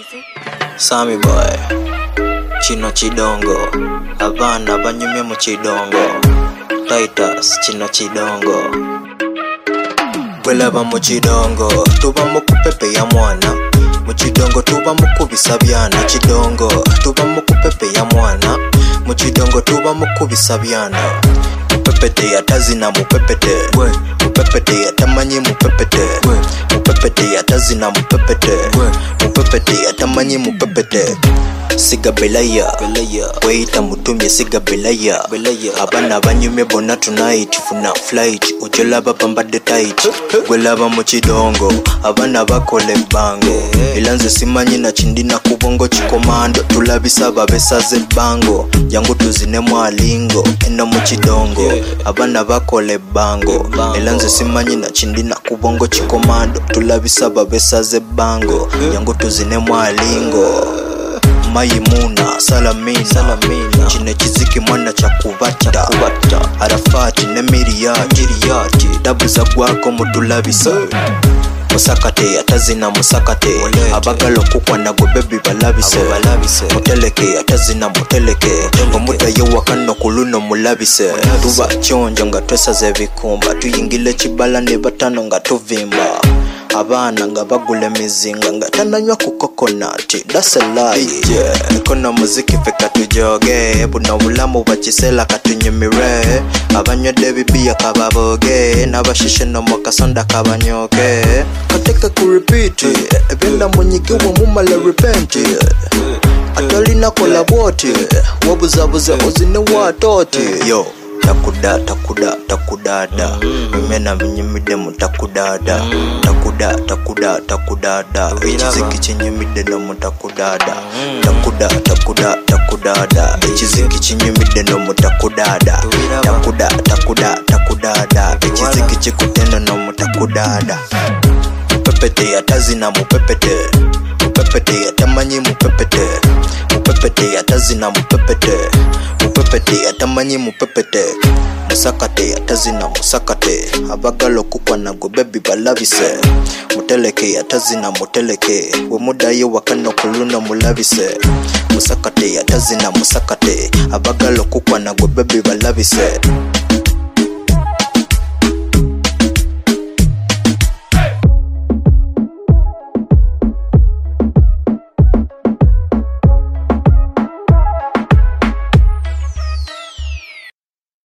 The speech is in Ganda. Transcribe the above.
Sammy boy, Chino Chidongo, abana banyumye mu Chidongo, Titus Chino Chidongo. Gwelaba mu Chidongo, tuba mu kupepe ya mwana. Mu Chidongo tuba mu kubisa byana. Chidongo, tuba mu kupepe ya mwana. Mu Chidongo tuba mu kubisa byana. Mupepete yatazina mupepete, mupepete yatamanyi mupepete, mupepete yatazina mupepete, mupepete yatamanyi mupepete. Siga belaya, weita mutumye siga belaya. Abana banyume bona tonight, funa flight, ujolaba pambade tight. Gwelaba mu Chidongo, abana bakole bango. Ilanze simanyi na chindina kubongo chikomando. Tulabisa babesaze bango, yangu tuzine mwalingo. Eno mu Chidongo, abana bakole bango. Ilanze simanyi na chindina kubongo chikomando. Tulabisa babesaze bango, yangu tuzine mwalingo. Mayimuna, Salamina, Chine Chiziki mwana chakubata, Arafati ne Miriyati, Dabu za gwako mutulabisa. Musakate yatazina musakate, abagalo kukwa na baby balabise. Muteleke yatazina muteleke, omuta yewakano kuluno mulabise. Tuba chonjo nga twesaze bikumba, tuyingile chibala ne batano nga tuvimba. Abana nga bagule mizinga nga tananywa ku coconut. That's a lie. Kono muziki feka tujoge, buno bulamu bachisela katunyumire. Abanywede bibiya kababoge, nabashishe no mukasonda kabanyoke. Kateka ku repeat, ebenda munyigiwa mumala repent. Atolina kola boti, wabuzabuza ozine watoti. Yo takudada Mimena minyimide mu takudada. Takudada Echiziki chinyimide no mu takudada. Takudada Echiziki chinyimide no mu takudada. Takudada Echiziki chikutendo no mu takudada. Mupepete yatazina mupepete, mupepete yatamanyi mupepete, mupepete yatazina mupepete, mupepete yatamanyi mupepete. Musakate yatazina musakate, abagalo kukwa na go baby balabise. Muteleke yatazina muteleke, wemudaye wakano kuluna mulabise. Musakate yatazina musakate, abagalo kukwa na go baby balabise.